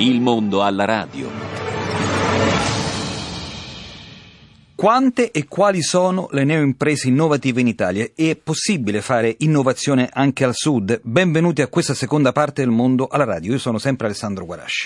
Il mondo alla radio. Quante e quali sono le neoimprese innovative in Italia? È possibile fare innovazione anche al Sud? Benvenuti a questa seconda parte del mondo alla radio. Io sono sempre Alessandro Guarasci.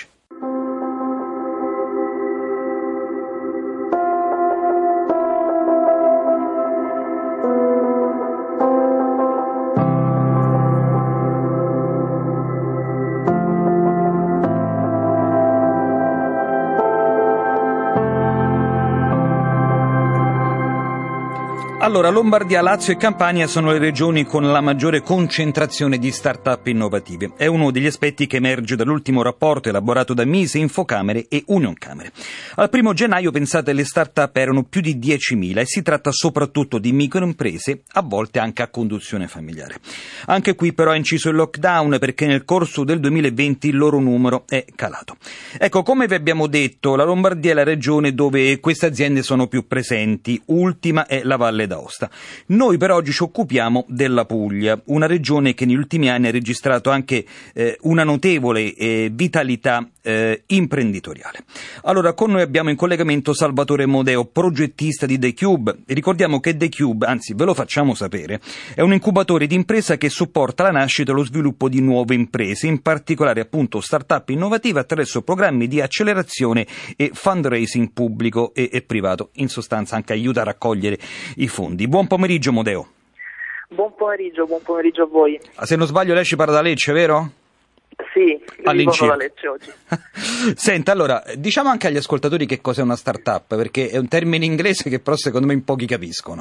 Allora, Lombardia, Lazio e Campania sono le regioni con la maggiore concentrazione di start-up innovative. È uno degli aspetti che emerge dall'ultimo rapporto elaborato da Mise, Infocamere e Unioncamere. Al 1 gennaio, pensate, le start-up erano più di 10.000 e si tratta soprattutto di microimprese, a volte anche a conduzione familiare. Anche qui però ha inciso il lockdown perché nel corso del 2020 il loro numero è calato. Ecco, come vi abbiamo detto, la Lombardia è la regione dove queste aziende sono più presenti, ultima è la Valle d'Aosta. Noi per oggi ci occupiamo della Puglia, una regione che negli ultimi anni ha registrato anche una notevole vitalità imprenditoriale. Allora, con noi abbiamo in collegamento Salvatore Modeo, progettista di The Cube. Ricordiamo che The Cube, anzi ve lo facciamo sapere, è un incubatore di impresa che supporta la nascita e lo sviluppo di nuove imprese, in particolare appunto start-up innovative attraverso programmi di accelerazione e fundraising pubblico e privato. In sostanza anche aiuta a raccogliere i fondi. Buon pomeriggio Modeo. Buon pomeriggio a voi. Se non sbaglio lei ci parla da Lecce, vero? Sì, vivo da Lecce oggi. Senta, allora, diciamo anche agli ascoltatori che cos'è una start-up, perché è un termine inglese che però secondo me in pochi capiscono.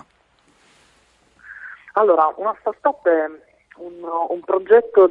Allora, una start-up è un progetto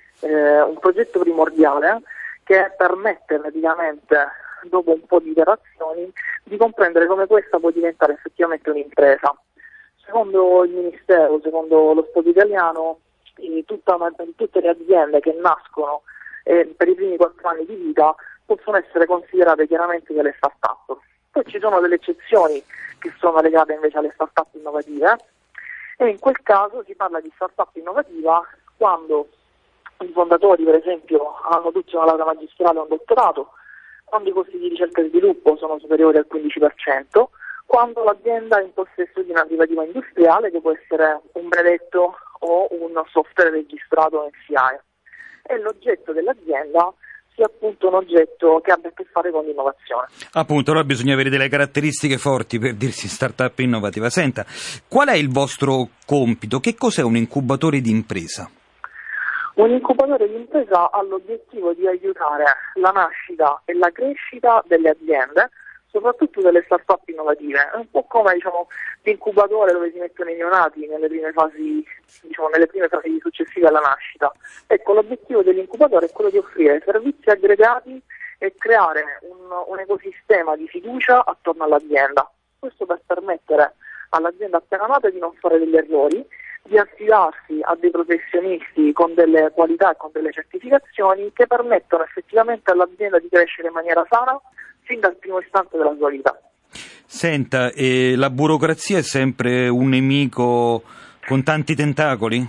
primordiale che permette praticamente, dopo un po' di iterazioni, di comprendere come questa può diventare effettivamente un'impresa. Secondo il Ministero, secondo lo Stato italiano, tutte le aziende che nascono per i primi 4 anni di vita possono essere considerate chiaramente delle start-up. Poi ci sono delle eccezioni che sono legate invece alle start-up innovative e in quel caso si parla di start-up innovativa quando i fondatori, per esempio, hanno tutti una laurea magistrale o un dottorato, quando i costi di ricerca e sviluppo sono superiori al 15%, quando l'azienda è in possesso di una privativa industriale che può essere un brevetto o un software registrato in SIAE. E l'oggetto dell'azienda sia appunto un oggetto che abbia a che fare con l'innovazione. Appunto, allora bisogna avere delle caratteristiche forti per dirsi startup innovativa. Senta, qual è il vostro compito? Che cos'è un incubatore di impresa? Un incubatore di impresa ha l'obiettivo di aiutare la nascita e la crescita delle aziende, soprattutto delle start-up innovative. È un po' come l'incubatore dove si mettono i neonati nelle prime fasi successive alla nascita. Ecco, l'obiettivo dell'incubatore è quello di offrire servizi aggregati e creare un ecosistema di fiducia attorno all'azienda. Questo per permettere all'azienda appena nata di non fare degli errori, di affidarsi a dei professionisti con delle qualità e con delle certificazioni che permettono effettivamente all'azienda di crescere in maniera sana fin dal primo istante della sua vita. Senta, la burocrazia è sempre un nemico con tanti tentacoli?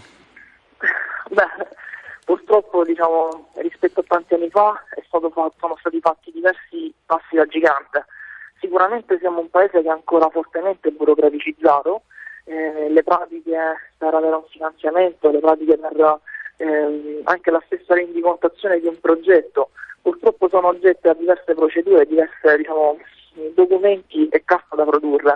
Beh, purtroppo rispetto a tanti anni fa sono stati fatti diversi passi da gigante. Sicuramente siamo un paese che è ancora fortemente burocraticizzato. Le pratiche per avere un finanziamento, le pratiche per anche la stessa rendicontazione di un progetto purtroppo sono oggetto a diverse procedure, diverse documenti e carta da produrre.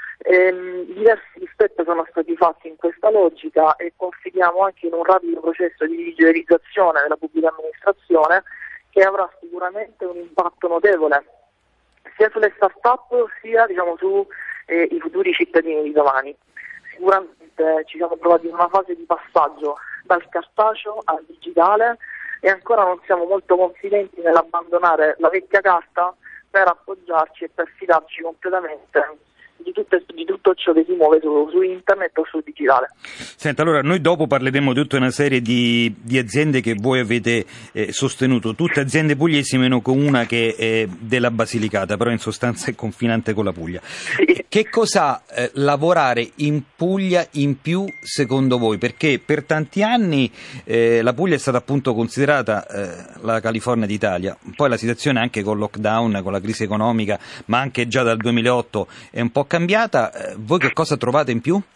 Diversi step sono stati fatti in questa logica e confidiamo anche in un rapido processo di digitalizzazione della pubblica amministrazione che avrà sicuramente un impatto notevole sia sulle start-up sia sui futuri cittadini di domani. Sicuramente ci siamo trovati in una fase di passaggio dal cartaceo al digitale e ancora non siamo molto confidenti nell'abbandonare la vecchia carta per appoggiarci e per fidarci completamente di tutto ciò che si muove su internet o sul digitale. Senta, allora noi dopo parleremo di tutta una serie di aziende che voi avete sostenuto, tutte aziende pugliesi meno con una che è della Basilicata, però in sostanza è confinante con la Puglia. Sì. Che cosa lavorare in Puglia in più secondo voi? Perché per tanti anni la Puglia è stata appunto considerata la California d'Italia, poi la situazione anche con il lockdown, con la crisi economica, ma anche già dal 2008 è un po' cambiata. Voi che cosa trovate in più?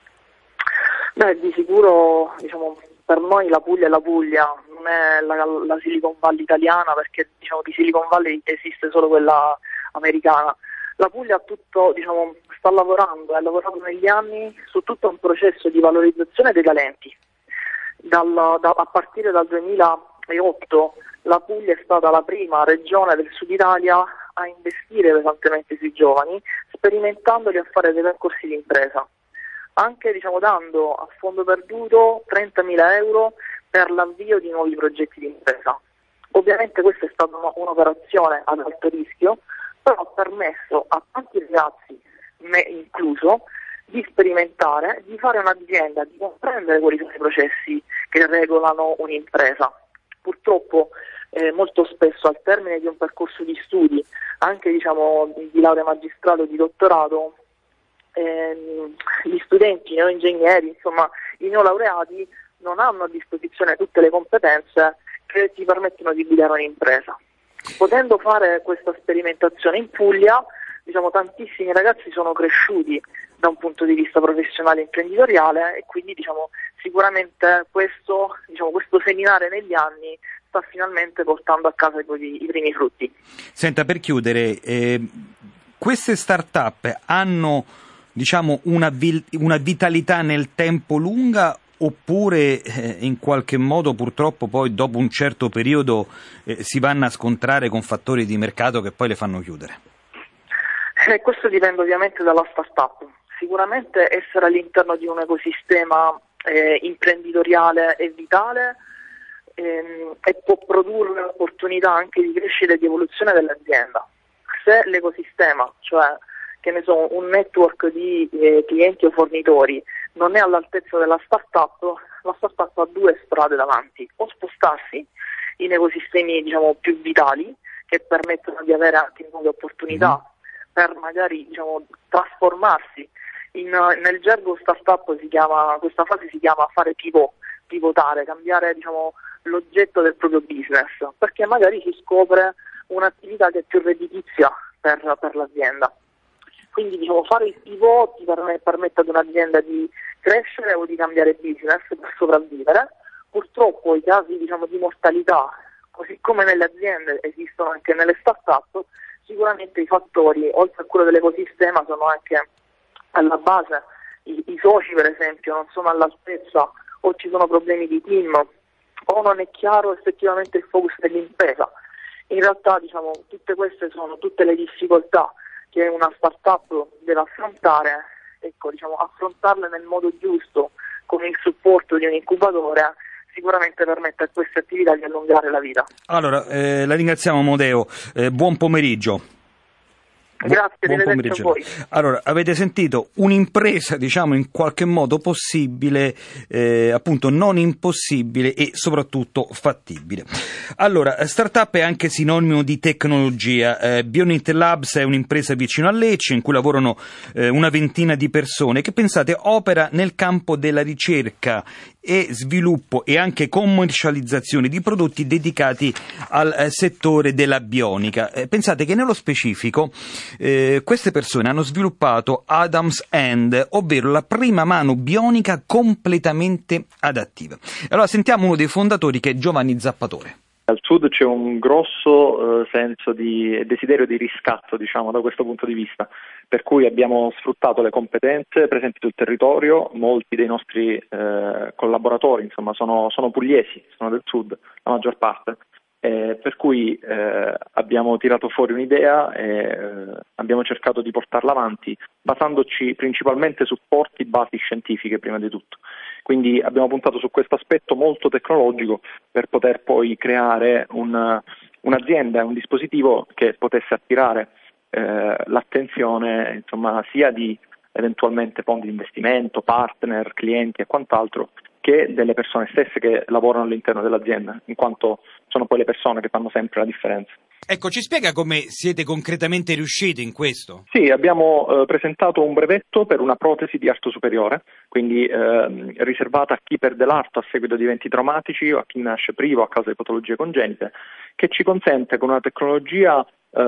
Beh, di sicuro, diciamo, per noi la Puglia è la Puglia, non è la Silicon Valley italiana, perché diciamo di Silicon Valley esiste solo quella americana. La Puglia diciamo, sta lavorando, ha lavorato negli anni su tutto un processo di valorizzazione dei talenti. A partire dal 2008 la Puglia è stata la prima regione del Sud Italia a investire pesantemente sui giovani, sperimentandoli a fare dei percorsi di impresa, anche diciamo, dando a fondo perduto 30.000 euro per l'avvio di nuovi progetti di impresa. Ovviamente questa è stata un'operazione ad alto rischio, però ha permesso a tanti ragazzi, me incluso, di sperimentare, di fare un'azienda, di comprendere quali sono i processi che regolano un'impresa. Purtroppo molto spesso al termine di un percorso di studi, anche diciamo, di laurea magistrale o di dottorato, gli studenti, i neoingegneri, insomma i neolaureati non hanno a disposizione tutte le competenze che ti permettono di guidare un'impresa. Potendo fare questa sperimentazione in Puglia, diciamo, tantissimi ragazzi sono cresciuti da un punto di vista professionale e imprenditoriale e quindi diciamo, sicuramente questo seminare negli anni sta finalmente portando a casa i primi frutti. Senta, per chiudere, queste start-up hanno diciamo una vitalità nel tempo lunga oppure in qualche modo purtroppo poi dopo un certo periodo si vanno a scontrare con fattori di mercato che poi le fanno chiudere? Questo dipende ovviamente dalla start-up. Sicuramente essere all'interno di un ecosistema imprenditoriale è vitale e può produrre l'opportunità anche di crescita e di evoluzione dell'azienda. Se l'ecosistema, cioè che ne so, un network di clienti o fornitori non è all'altezza della startup, la startup ha due strade davanti: o spostarsi in ecosistemi diciamo più vitali che permettono di avere anche nuove opportunità per magari diciamo trasformarsi nel gergo startup questa fase si chiama fare pivotare, cambiare diciamo l'oggetto del proprio business, perché magari si scopre un'attività che è più redditizia per l'azienda. Quindi diciamo, fare il pivot permette ad un'azienda di crescere o di cambiare business per sopravvivere. Purtroppo i casi diciamo, di mortalità, così come nelle aziende, esistono anche nelle start-up. Sicuramente i fattori, oltre a quello dell'ecosistema, sono anche alla base. I soci, per esempio, non sono all'altezza, o ci sono problemi di team, o non è chiaro effettivamente il focus dell'impresa. In realtà diciamo, tutte queste sono tutte le difficoltà che una startup deve affrontare, diciamo, affrontarle nel modo giusto, con il supporto di un incubatore, sicuramente permette a queste attività di allungare la vita. Allora, la ringraziamo Amodeo, buon pomeriggio. Grazie, buon pomeriggio a voi. Allora, avete sentito un'impresa, diciamo, in qualche modo possibile, appunto non impossibile e soprattutto fattibile. Allora, startup è anche sinonimo di tecnologia. Bionit Labs è un'impresa vicino a Lecce in cui lavorano una ventina di persone che, pensate, opera nel campo della ricerca e sviluppo e anche commercializzazione di prodotti dedicati al settore della bionica. Pensate che nello specifico queste persone hanno sviluppato Adam's Hand, ovvero la prima mano bionica completamente adattiva. Allora sentiamo uno dei fondatori, che è Giovanni Zappatore. Al sud c'è un grosso senso di desiderio di riscatto, diciamo, da questo punto di vista, per cui abbiamo sfruttato le competenze presenti sul territorio. Molti dei nostri collaboratori, insomma, sono pugliesi, sono del sud, la maggior parte. Per cui abbiamo tirato fuori un'idea e abbiamo cercato di portarla avanti basandoci principalmente su forti basi scientifiche prima di tutto. Quindi abbiamo puntato su questo aspetto molto tecnologico per poter poi creare un'azienda, un dispositivo che potesse attirare l'attenzione, insomma, sia di eventualmente fondi di investimento, partner, clienti e quant'altro, che delle persone stesse che lavorano all'interno dell'azienda, in quanto sono poi le persone che fanno sempre la differenza. Ecco, ci spiega come siete concretamente riusciti in questo? Sì, abbiamo presentato un brevetto per una protesi di arto superiore, quindi riservata a chi perde l'arto a seguito di eventi traumatici o a chi nasce privo a causa di patologie congenite, che ci consente con una tecnologia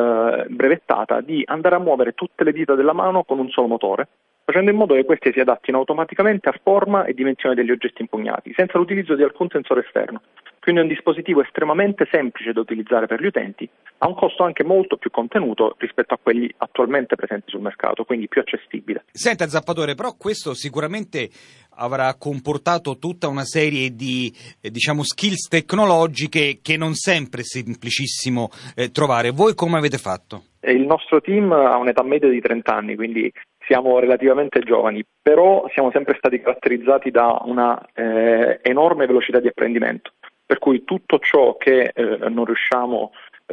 brevettata di andare a muovere tutte le dita della mano con un solo motore, facendo in modo che queste si adattino automaticamente a forma e dimensione degli oggetti impugnati, senza l'utilizzo di alcun sensore esterno. Quindi è un dispositivo estremamente semplice da utilizzare per gli utenti, a un costo anche molto più contenuto rispetto a quelli attualmente presenti sul mercato, quindi più accessibile. Senta Zappatore, però questo sicuramente avrà comportato tutta una serie di skills tecnologiche che non sempre è semplicissimo trovare. Voi come avete fatto? Il nostro team ha un'età media di 30 anni, quindi siamo relativamente giovani, però siamo sempre stati caratterizzati da una enorme velocità di apprendimento, per cui tutto ciò che non riusciamo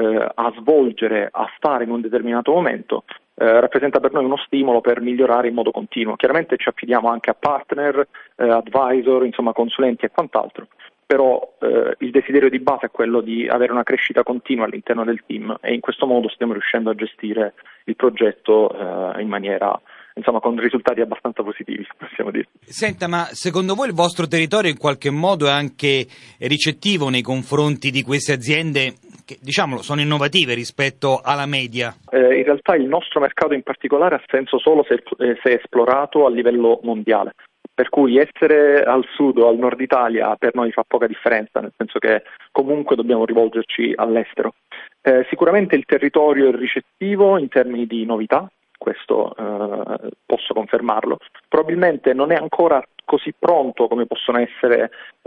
a svolgere, a fare in un determinato momento, rappresenta per noi uno stimolo per migliorare in modo continuo. Chiaramente ci affidiamo anche a partner, advisor, insomma consulenti e quant'altro, però il desiderio di base è quello di avere una crescita continua all'interno del team e in questo modo stiamo riuscendo a gestire il progetto in maniera, insomma, con risultati abbastanza positivi, possiamo dire. Senta, ma secondo voi il vostro territorio in qualche modo è anche ricettivo nei confronti di queste aziende che, diciamolo, sono innovative rispetto alla media? In realtà il nostro mercato in particolare ha senso solo se è esplorato a livello mondiale. Per cui essere al sud o al nord Italia per noi fa poca differenza, nel senso che comunque dobbiamo rivolgerci all'estero. Sicuramente il territorio è ricettivo in termini di novità, questo posso confermarlo. Probabilmente non è ancora così pronto come possono essere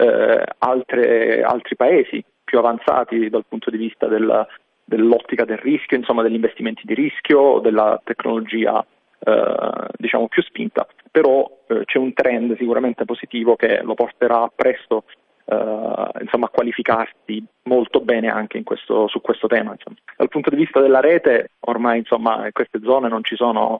altri paesi più avanzati dal punto di vista dell'ottica del rischio, insomma degli investimenti di rischio, della tecnologia diciamo più spinta, però c'è un trend sicuramente positivo che lo porterà presto insomma a qualificarsi molto bene anche su questo tema. Insomma. Dal punto di vista della rete, ormai insomma in queste zone non ci sono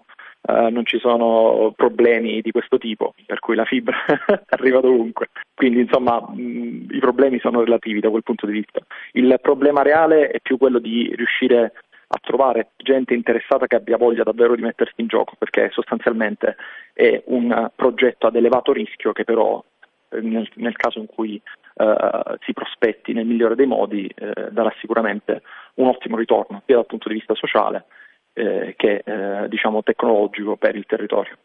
problemi di questo tipo, per cui la fibra arriva dovunque. Quindi insomma i problemi sono relativi da quel punto di vista. Il problema reale è più quello di riuscire a trovare gente interessata che abbia voglia davvero di mettersi in gioco, perché sostanzialmente è un progetto ad elevato rischio che però nel caso in cui si prospetti nel migliore dei modi darà sicuramente un ottimo ritorno sia dal punto di vista sociale che diciamo tecnologico per il territorio.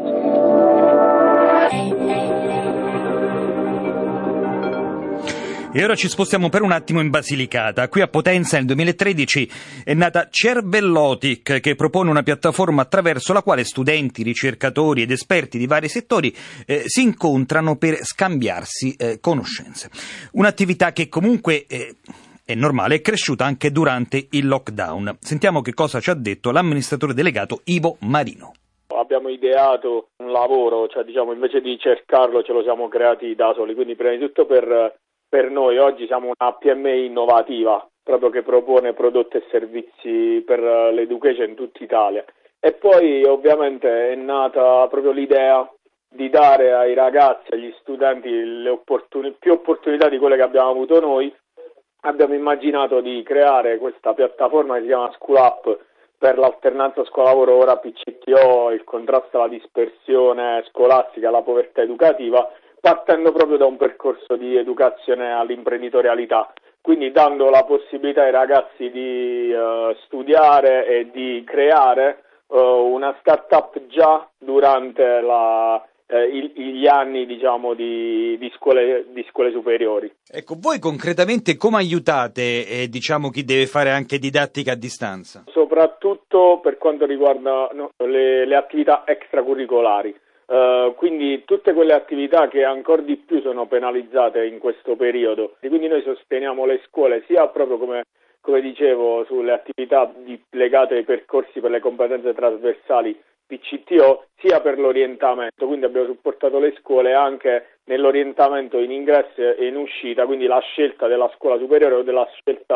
E ora ci spostiamo per un attimo in Basilicata. Qui a Potenza nel 2013 è nata Cervellotic, che propone una piattaforma attraverso la quale studenti, ricercatori ed esperti di vari settori si incontrano per scambiarsi conoscenze. Un'attività che comunque è normale, è cresciuta anche durante il lockdown. Sentiamo che cosa ci ha detto l'amministratore delegato Ivo Marino. Abbiamo ideato un lavoro, cioè diciamo invece di cercarlo ce lo siamo creati da soli, quindi prima di tutto per noi oggi siamo una PMI innovativa, proprio che propone prodotti e servizi per l'education in tutta Italia. E poi ovviamente è nata proprio l'idea di dare ai ragazzi, agli studenti più opportunità di quelle che abbiamo avuto noi. Abbiamo immaginato di creare questa piattaforma che si chiama School App per l'alternanza scuola-lavoro, ora PCTO, il contrasto alla dispersione scolastica, alla povertà educativa, partendo proprio da un percorso di educazione all'imprenditorialità, quindi dando la possibilità ai ragazzi di studiare e di creare una start-up già durante gli anni diciamo di scuole superiori. Ecco, voi concretamente come aiutate diciamo chi deve fare anche didattica a distanza? Soprattutto per quanto riguarda le attività extracurricolari. Quindi tutte quelle attività che ancora di più sono penalizzate in questo periodo. E quindi noi sosteniamo le scuole sia proprio come dicevo sulle attività legate ai percorsi per le competenze trasversali PCTO, sia per l'orientamento, quindi abbiamo supportato le scuole anche nell'orientamento in ingresso e in uscita, quindi la scelta della scuola superiore o della scelta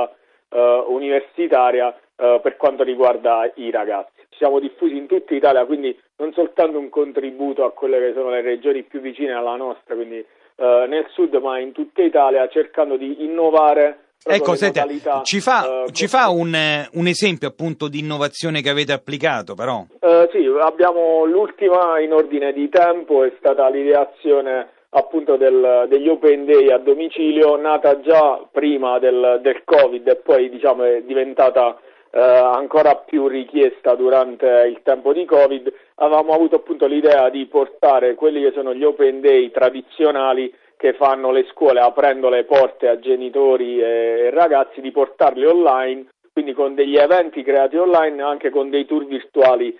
universitaria per quanto riguarda i ragazzi. Siamo diffusi in tutta Italia, quindi non soltanto un contributo a quelle che sono le regioni più vicine alla nostra, quindi nel sud, ma in tutta Italia, cercando di innovare. Ecco, senta, ci fa un esempio appunto di innovazione che avete applicato, però? Sì, abbiamo l'ultima in ordine di tempo, è stata l'ideazione appunto degli Open Day a domicilio, nata già prima del Covid e poi diciamo è diventata ancora più richiesta durante il tempo di Covid. Avevamo avuto appunto l'idea di portare quelli che sono gli Open Day tradizionali che fanno le scuole aprendo le porte a genitori e ragazzi, di portarli online, quindi con degli eventi creati online, anche con dei tour virtuali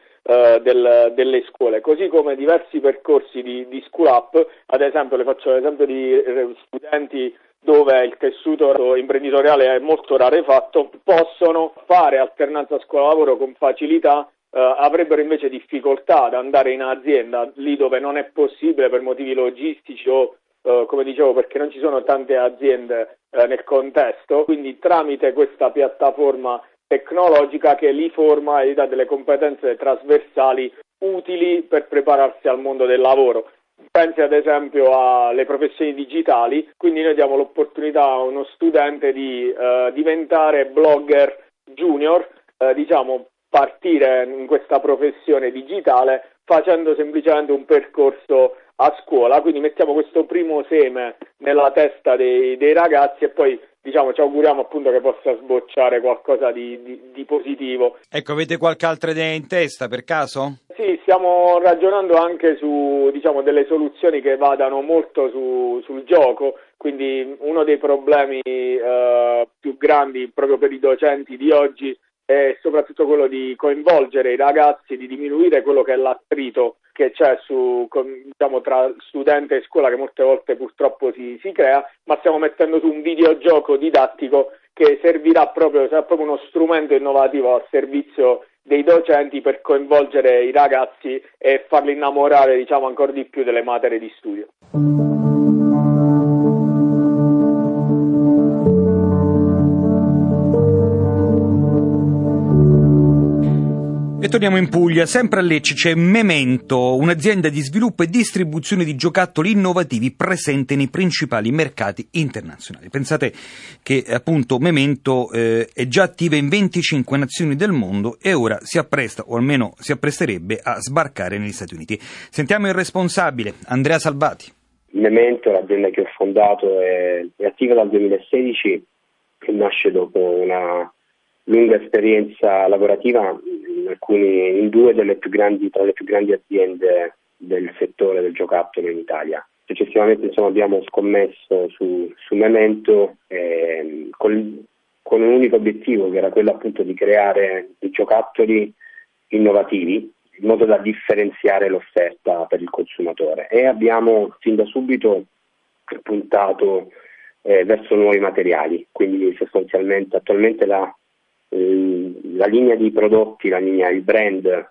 delle scuole, così come diversi percorsi di School Up. Ad esempio, le faccio l'esempio di studenti dove il tessuto imprenditoriale è molto rarefatto, possono fare alternanza scuola-lavoro con facilità, avrebbero invece difficoltà ad andare in azienda lì dove non è possibile per motivi logistici o come dicevo perché non ci sono tante aziende nel contesto, quindi tramite questa piattaforma tecnologica che li forma e gli dà delle competenze trasversali utili per prepararsi al mondo del lavoro. Pensi ad esempio alle professioni digitali, quindi noi diamo l'opportunità a uno studente di diventare blogger junior, diciamo partire in questa professione digitale facendo semplicemente un percorso a scuola, quindi mettiamo questo primo seme nella testa dei ragazzi e poi diciamo ci auguriamo appunto che possa sbocciare qualcosa di positivo. Ecco, avete qualche altra idea in testa per caso? Sì, stiamo ragionando anche su diciamo delle soluzioni che vadano molto sul gioco, quindi uno dei problemi più grandi proprio per i docenti di oggi è soprattutto quello di coinvolgere i ragazzi, di diminuire quello che è l'attrito che c'è diciamo, tra studente e scuola, che molte volte purtroppo si crea, ma stiamo mettendo su un videogioco didattico che servirà sarà proprio uno strumento innovativo a servizio dei docenti per coinvolgere i ragazzi e farli innamorare diciamo ancora di più delle materie di studio. E torniamo in Puglia, sempre a Lecce c'è Memento, un'azienda di sviluppo e distribuzione di giocattoli innovativi presente nei principali mercati internazionali. Pensate che appunto Memento è già attiva in 25 nazioni del mondo e ora si appresta, o almeno si appresterebbe, a sbarcare negli Stati Uniti. Sentiamo il responsabile, Andrea Salvati. Memento, l'azienda che ho fondato, è attiva dal 2016 e nasce dopo una lunga esperienza lavorativa in due tra le più grandi aziende del settore del giocattolo in Italia. Successivamente abbiamo scommesso su Memento con un unico obiettivo, che era quello appunto di creare dei giocattoli innovativi in modo da differenziare l'offerta per il consumatore, e abbiamo fin da subito puntato verso nuovi materiali, quindi sostanzialmente attualmente la linea di prodotti, il brand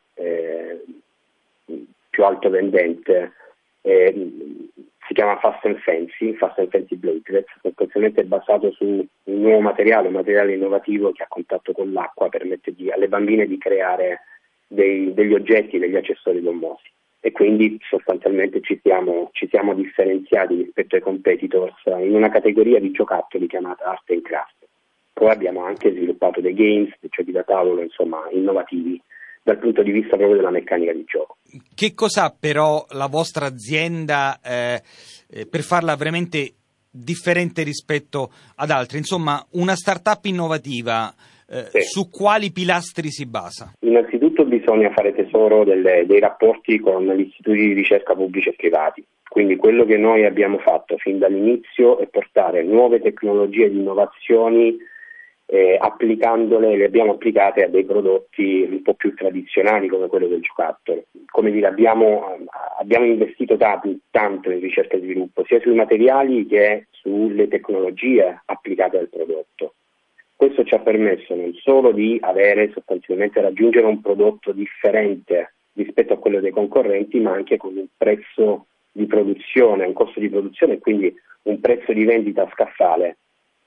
più alto vendente si chiama Fast and Fancy Bladelets, sostanzialmente è basato su un nuovo materiale, un materiale innovativo che a contatto con l'acqua permette alle bambine di creare degli oggetti, degli accessori gommosi, e quindi sostanzialmente ci siamo differenziati rispetto ai competitors in una categoria di giocattoli chiamata Art and Craft. Poi abbiamo anche sviluppato dei games, dei giochi da tavolo, insomma, innovativi dal punto di vista proprio della meccanica di gioco. Che cos'ha però la vostra azienda per farla veramente differente rispetto ad altri? Insomma, una startup innovativa, sì. Su quali pilastri si basa? Innanzitutto bisogna fare tesoro dei rapporti con gli istituti di ricerca pubblici e privati. Quindi quello che noi abbiamo fatto fin dall'inizio è portare nuove tecnologie di innovazioni, applicandole, le abbiamo applicate a dei prodotti un po' più tradizionali come quello del giocattolo. Come dire, abbiamo investito tanto in ricerca e sviluppo, sia sui materiali che sulle tecnologie applicate al prodotto. Questo ci ha permesso non solo di sostanzialmente raggiungere un prodotto differente rispetto a quello dei concorrenti, ma anche con un prezzo di produzione, un costo di produzione e quindi un prezzo di vendita scaffale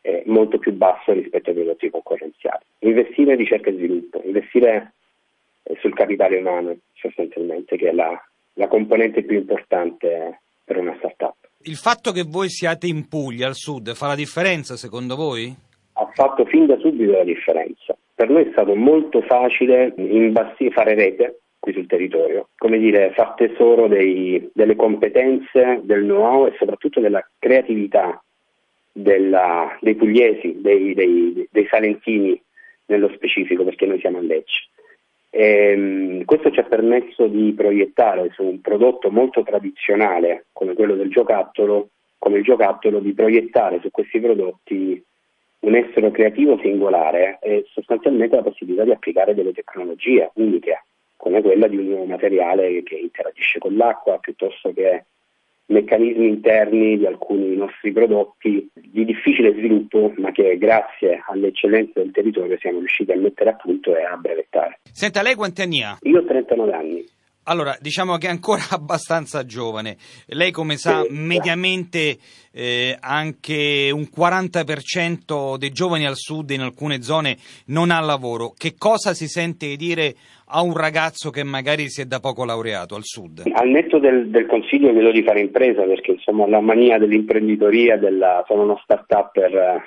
molto più basso rispetto ai prodotti concorrenziali. Investire in ricerca e sviluppo, investire sul capitale umano sostanzialmente, che è la componente più importante per una startup. Il fatto che voi siate in Puglia, al sud, fa la differenza secondo voi? Ha fatto fin da subito la differenza. Per noi è stato molto facile fare rete qui sul territorio, come dire, far tesoro delle competenze, del know-how e soprattutto della creatività dei pugliesi, dei salentini nello specifico, perché noi siamo a Lecce. Questo ci ha permesso di proiettare su un prodotto molto tradizionale come quello del giocattolo, come il giocattolo, di proiettare su questi prodotti un essere creativo singolare e sostanzialmente la possibilità di applicare delle tecnologie uniche, come quella di un nuovo materiale che interagisce con l'acqua, piuttosto che meccanismi interni di alcuni nostri prodotti di difficile sviluppo, ma che grazie alle eccellenze del territorio siamo riusciti a mettere a punto e a brevettare. Senta, lei quanti anni ha? Io ho 39 anni. Allora, diciamo che è ancora abbastanza giovane. Lei, come sa, mediamente anche un 40% dei giovani al sud in alcune zone non ha lavoro. Che cosa si sente di dire a un ragazzo che magari si è da poco laureato al sud? Al netto del consiglio quello di fare impresa, perché insomma la mania dell'imprenditoria, sono uno start-upper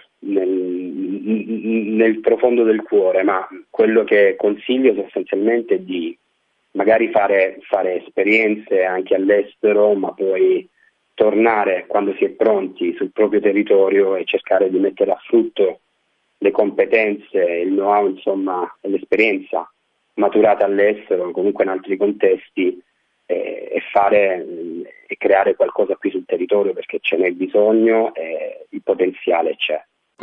nel profondo del cuore, ma quello che consiglio sostanzialmente è di magari fare esperienze anche all'estero, ma poi tornare quando si è pronti sul proprio territorio e cercare di mettere a frutto le competenze, il know-how, insomma, e l'esperienza maturata all'estero, comunque in altri contesti, e creare qualcosa qui sul territorio, perché ce n'è bisogno e il potenziale c'è.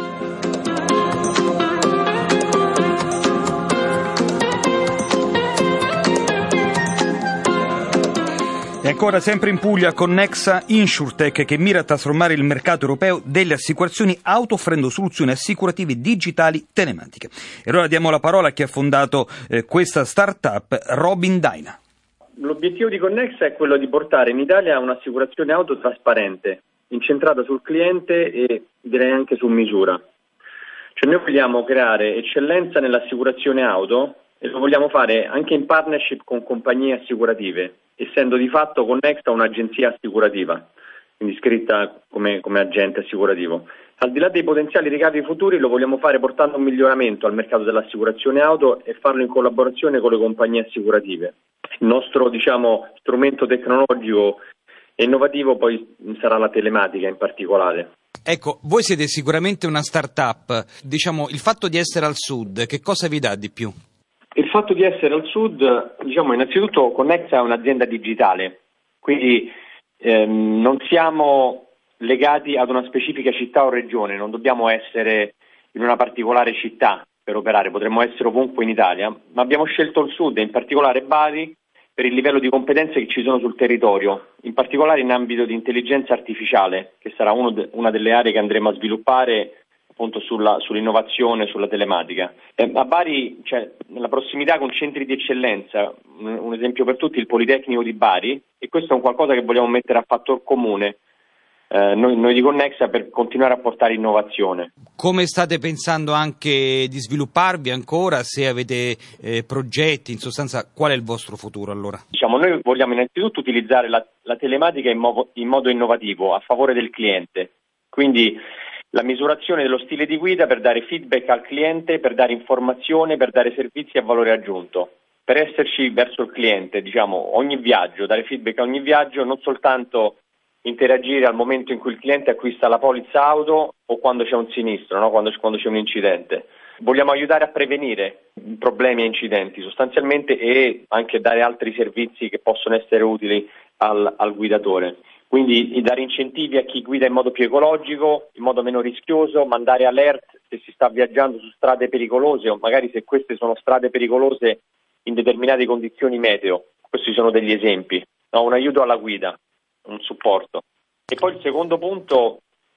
E ancora sempre in Puglia con Nexa Insurtech, che mira a trasformare il mercato europeo delle assicurazioni auto offrendo soluzioni assicurative digitali telematiche. E allora diamo la parola a chi ha fondato questa startup, Robin Daina. L'obiettivo di Connexa è quello di portare in Italia un'assicurazione auto trasparente, incentrata sul cliente e direi anche su misura. Cioè noi vogliamo creare eccellenza nell'assicurazione auto e lo vogliamo fare anche in partnership con compagnie assicurative, essendo di fatto Connexa un'agenzia assicurativa, quindi iscritta come agente assicurativo. Al di là dei potenziali ricavi futuri lo vogliamo fare portando un miglioramento al mercato dell'assicurazione auto e farlo in collaborazione con le compagnie assicurative. Il nostro, strumento tecnologico e innovativo poi sarà la telematica in particolare. Ecco, voi siete sicuramente una startup. Il fatto di essere al sud, che cosa vi dà di più? Il fatto di essere al sud, innanzitutto Connexa è un'azienda digitale, quindi non siamo legati ad una specifica città o regione, non dobbiamo essere in una particolare città per operare, potremmo essere ovunque in Italia, ma abbiamo scelto il sud e in particolare Bari per il livello di competenze che ci sono sul territorio, in particolare in ambito di intelligenza artificiale, che sarà una delle aree che andremo a sviluppare appunto sull'innovazione, sulla telematica. A Bari c'è nella prossimità con centri di eccellenza, un esempio per tutti il Politecnico di Bari, e questo è un qualcosa che vogliamo mettere a fattor comune noi di Connexa per continuare a portare innovazione. Come state pensando anche di svilupparvi ancora, se avete progetti, in sostanza qual è il vostro futuro allora? Noi vogliamo innanzitutto utilizzare la telematica in modo innovativo a favore del cliente, quindi la misurazione dello stile di guida per dare feedback al cliente, per dare informazione, per dare servizi a valore aggiunto, per esserci verso il cliente, ogni viaggio, dare feedback a ogni viaggio, non soltanto interagire al momento in cui il cliente acquista la polizza auto o quando c'è un sinistro, no? quando c'è un incidente. Vogliamo aiutare a prevenire problemi e incidenti sostanzialmente e anche dare altri servizi che possono essere utili al guidatore. Quindi dare incentivi a chi guida in modo più ecologico, in modo meno rischioso, mandare alert se si sta viaggiando su strade pericolose o magari se queste sono strade pericolose in determinate condizioni meteo. Questi sono degli esempi, no? Un aiuto alla guida, un supporto. E poi il secondo punto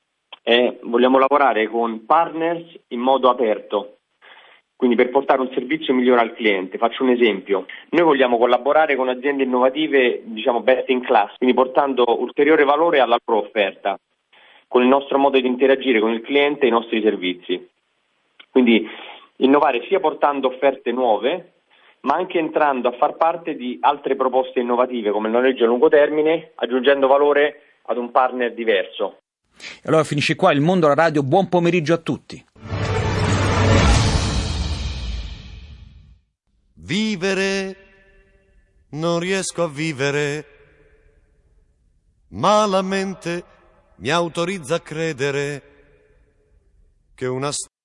è vogliamo lavorare con partners in modo aperto. Quindi per portare un servizio migliore al cliente. Faccio un esempio. Noi vogliamo collaborare con aziende innovative, best in class, quindi portando ulteriore valore alla loro offerta. con il nostro modo di interagire con il cliente e i nostri servizi. Quindi innovare sia portando offerte nuove, ma anche entrando a far parte di altre proposte innovative come il noleggio a lungo termine, aggiungendo valore ad un partner diverso. Allora finisce qua il Mondo alla Radio, buon pomeriggio a tutti. Vivere, non riesco a vivere, ma la mente mi autorizza a credere che una